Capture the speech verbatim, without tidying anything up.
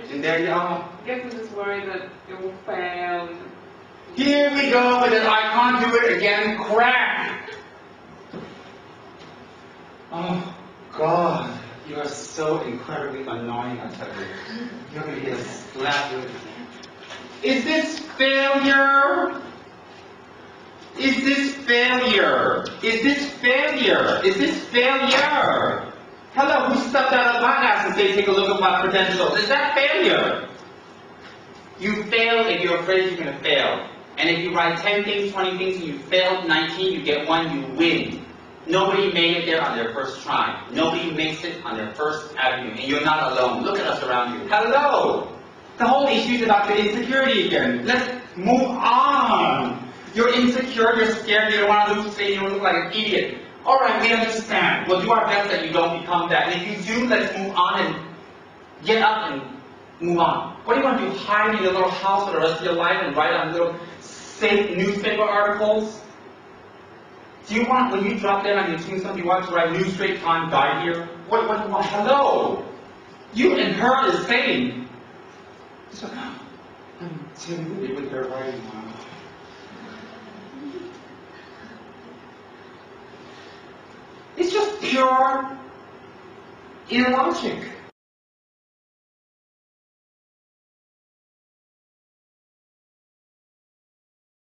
And there you are. I guess I'm just worried that it will fail. Here we go with it. I can't do it again. Crap. Oh, God. You are so incredibly annoying, I tell you. You're going to get a slap with it. Is this failure? Is this failure? Is this failure? Is this failure? Hello, who stepped out of my ass and said, take a look at my credentials? Is that failure? You fail if you're afraid you're going to fail. And if you write ten things, twenty things, and you failed nineteen, you get one, you win. Nobody made it there on their first try. Nobody makes it on their first avenue. And you're not alone. Look at us around you. Hello! The whole issue is about the insecurity again. Let's move on. You're insecure, you're scared, you don't want to lose face, you don't look like an idiot. Alright, we understand. We'll do our best that you don't become that. And if you do, let's move on and get up and move on. What do you want to do? Hide in your little house for the rest of your life and write on little fake newspaper articles? Do you want, when you drop dead on your tombstone, do you want to write New Straight Time died here? What, what do you want? Hello! You and her is saying, so, I'm timid with her right now. It's just pure illogic.